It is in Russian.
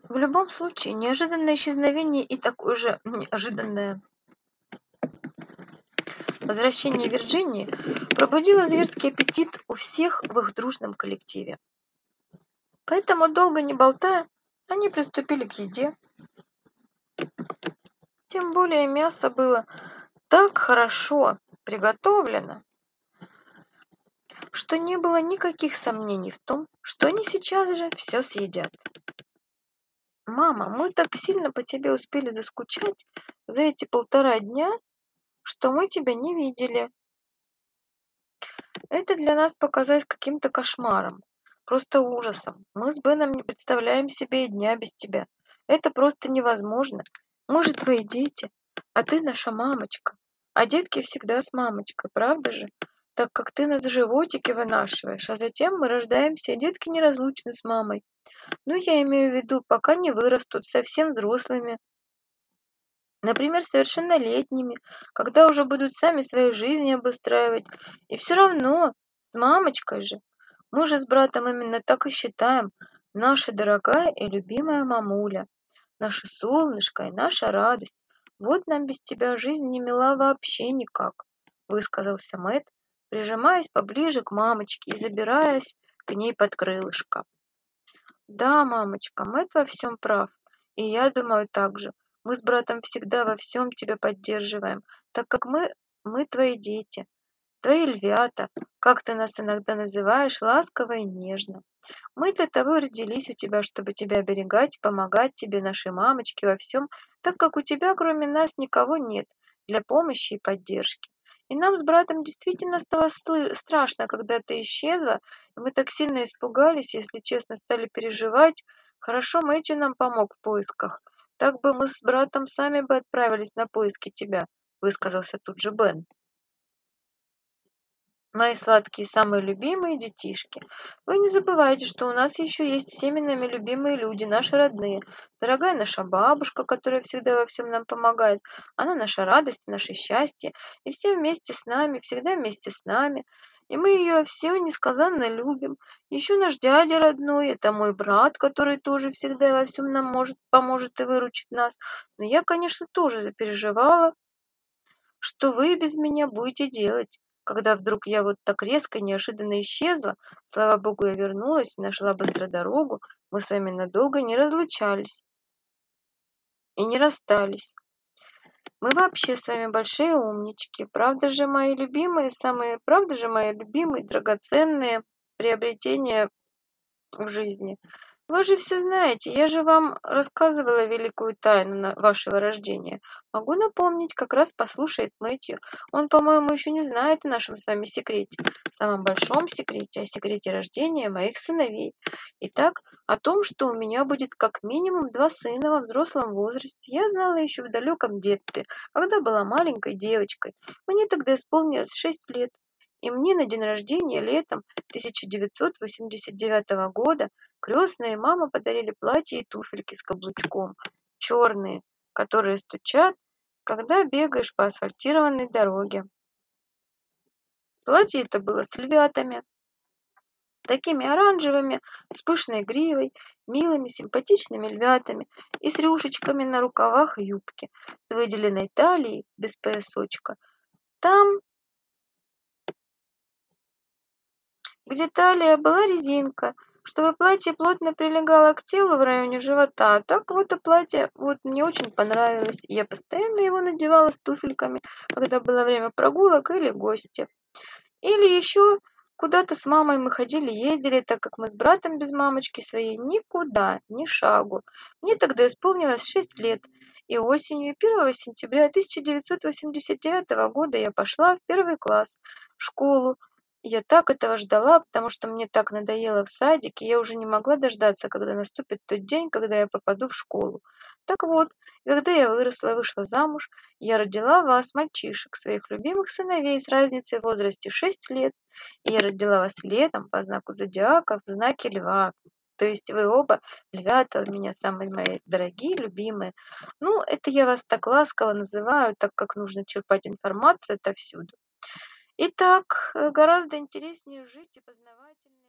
В любом случае, неожиданное исчезновение и такое же неожиданное возвращение Вирджинии пробудило зверский аппетит у всех в их дружном коллективе. Поэтому, долго не болтая, они приступили к еде. Тем более мясо было так хорошо приготовлено, что не было никаких сомнений в том, что они сейчас же все съедят. «Мама, мы так сильно по тебе успели заскучать за эти 1,5 дня, что мы тебя не видели. Это для нас показалось каким-то кошмаром, просто ужасом. Мы с Беном не представляем себе и дня без тебя. Это просто невозможно. Мы же твои дети, а ты наша мамочка. А детки всегда с мамочкой, правда же? Так как ты нас в животике вынашиваешь, а затем мы рождаемся, и детки неразлучны с мамой. Ну, я имею в виду, пока не вырастут совсем взрослыми, например, совершеннолетними, когда уже будут сами свою жизнь обустраивать. И все равно, с мамочкой же. Мы же с братом именно так и считаем. Наша дорогая и любимая мамуля, наше солнышко и наша радость. Вот нам без тебя жизнь не мила вообще никак, высказался Мэтт, прижимаясь поближе к мамочке и забираясь к ней под крылышко. Да, мамочка, Мэтт во всем прав. И я думаю так же. Мы с братом всегда во всем тебя поддерживаем, так как мы твои дети, твои львята, как ты нас иногда называешь, ласково и нежно. Мы для того и родились у тебя, чтобы тебя оберегать, помогать тебе, нашей мамочке, во всем, так как у тебя, кроме нас, никого нет для помощи и поддержки. И нам с братом действительно стало страшно, когда ты исчезла, и мы так сильно испугались, если честно, стали переживать. Хорошо, Мэтью нам помог в поисках. Так бы мы с братом сами бы отправились на поиски тебя, высказался тут же Бен. Мои сладкие, самые любимые детишки, вы не забывайте, что у нас еще есть всеми нами любимые люди, наши родные. Дорогая наша бабушка, которая всегда во всем нам помогает. Она наша радость, наше счастье. И все вместе с нами, всегда вместе с нами. И мы ее все несказанно любим. Еще наш дядя родной, это мой брат, который тоже всегда во всем нам поможет и выручит нас. Но я, конечно, тоже запереживала, что вы без меня будете делать, когда вдруг я вот так резко и неожиданно исчезла? Слава богу, я вернулась, нашла быстро дорогу, мы с вами надолго не разлучались и не расстались. Мы вообще с вами большие умнички, правда же, мои любимые, правда же, мои любимые, драгоценные приобретения в жизни. Вы же все знаете, я же вам рассказывала великую тайну вашего рождения. Могу напомнить, как раз послушает Мэтью. Он, по-моему, еще не знает о нашем с вами секрете, самом большом секрете, о секрете рождения моих сыновей. Итак, о том, что у меня будет как минимум 2 сына во взрослом возрасте, я знала еще в далеком детстве, когда была маленькой девочкой. Мне тогда исполнилось 6 лет. И мне на день рождения летом 1989 года крестная и мама подарили платье и туфельки с каблучком, черные, которые стучат, когда бегаешь по асфальтированной дороге. Платье это было с львятами, такими оранжевыми, с пышной гривой, милыми, симпатичными львятами и с рюшечками на рукавах юбки, с выделенной талией без поясочка. Там, где талия была резинка, чтобы платье плотно прилегало к телу в районе живота. Так вот и платье вот мне очень понравилось. Я постоянно его надевала с туфельками, когда было время прогулок или гости. Или еще куда-то с мамой мы ходили, ездили, так как мы с братом без мамочки своей никуда, ни шагу. Мне тогда исполнилось 6 лет. И осенью 1 сентября 1989 года я пошла в 1 класс в школу. Я так этого ждала, потому что мне так надоело в садике, я уже не могла дождаться, когда наступит тот день, когда я попаду в школу. Так вот, когда я выросла и вышла замуж, я родила вас, мальчишек, своих любимых сыновей с разницей в возрасте 6 лет, и я родила вас летом по знаку зодиака в знаке льва. То есть вы оба львята у меня самые мои дорогие, любимые. Ну, это я вас так ласково называю, так как нужно черпать информацию отовсюду. Итак, гораздо интереснее жить и познавательнее.